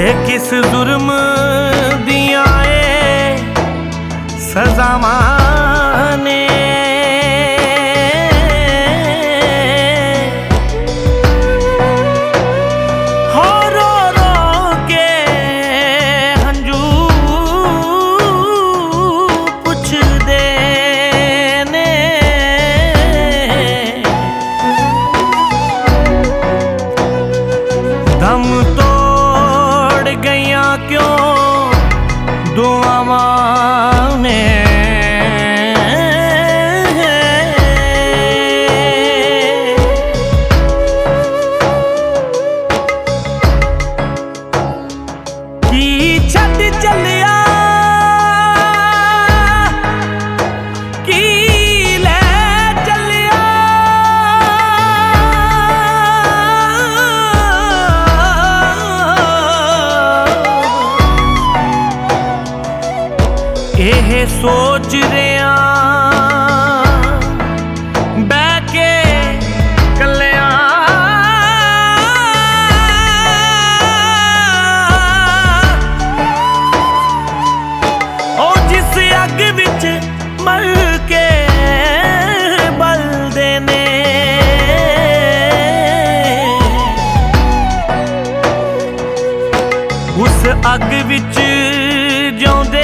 किस जुर्म दिया सजावां ने हो रो रो के हंजू पुछ दे ने दम तोड़ गया क्यों दुआवां ने की छड़ चलिया की ले चलिया एह सोच रहा बह के कलिया ओ जिस अग विच मर के बलदे ने उस अग विच जिउंदे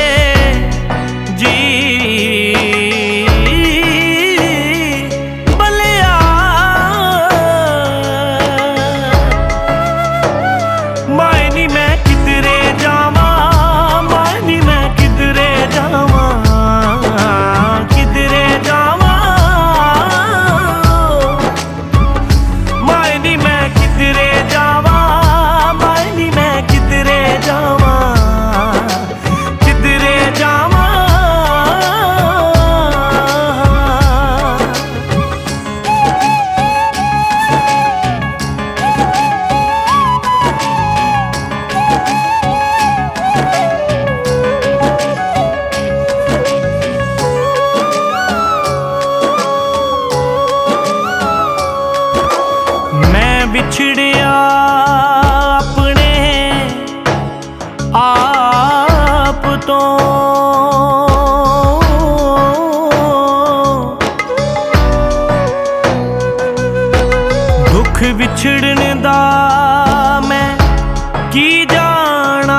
बलिया मायनी मैं किधरे जावा मायनी मैं किधरे जावा किधरे जावा मायनी मैं किधरे जावा मायनी मैं किधरे जावा किधरे जावा बिछड़िया अपने आप तो दुख बिछड़न दा मैं की जाना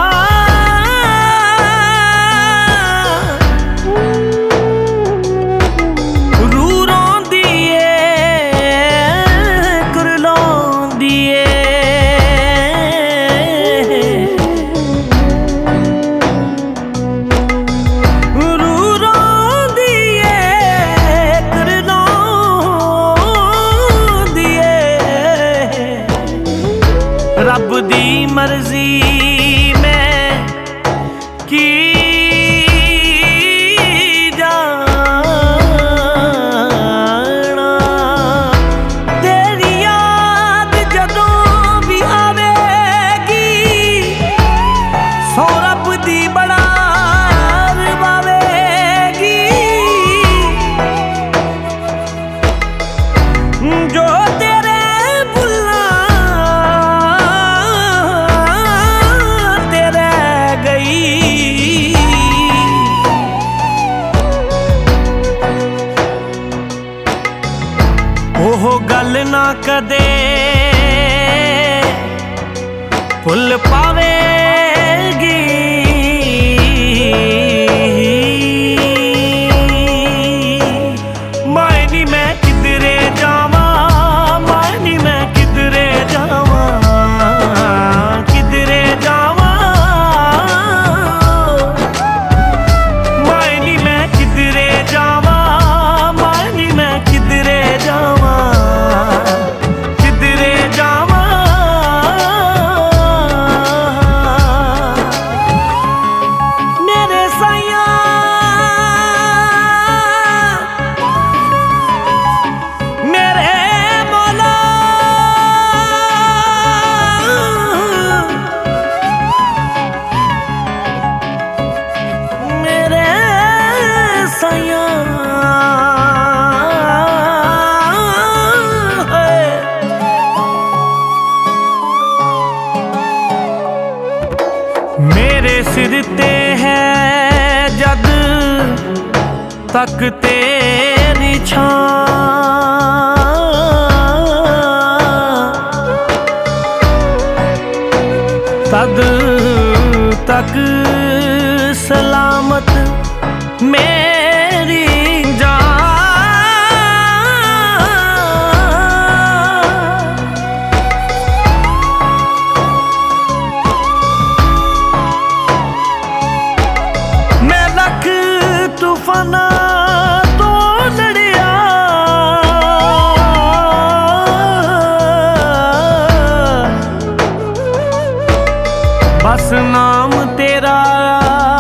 रब दी मर्जी में की जाना तेरी याद जदों भी आवेगी सो रब दी बड़ा रवावेगी जो ओह गल ना कदे भुल पावेगी मायनी मैं किधरे जावा मायनी मैं किधरे जावा किधरे जावा मायनी मैं किधरे जावा मायनी मैं किधरे जावा किधरे जावा मेरे साथ तेरे सिर ते है जद तक तेरी छां, तद तक सलामत मेरी तूफाना तो लड़िया, बस नाम तेरा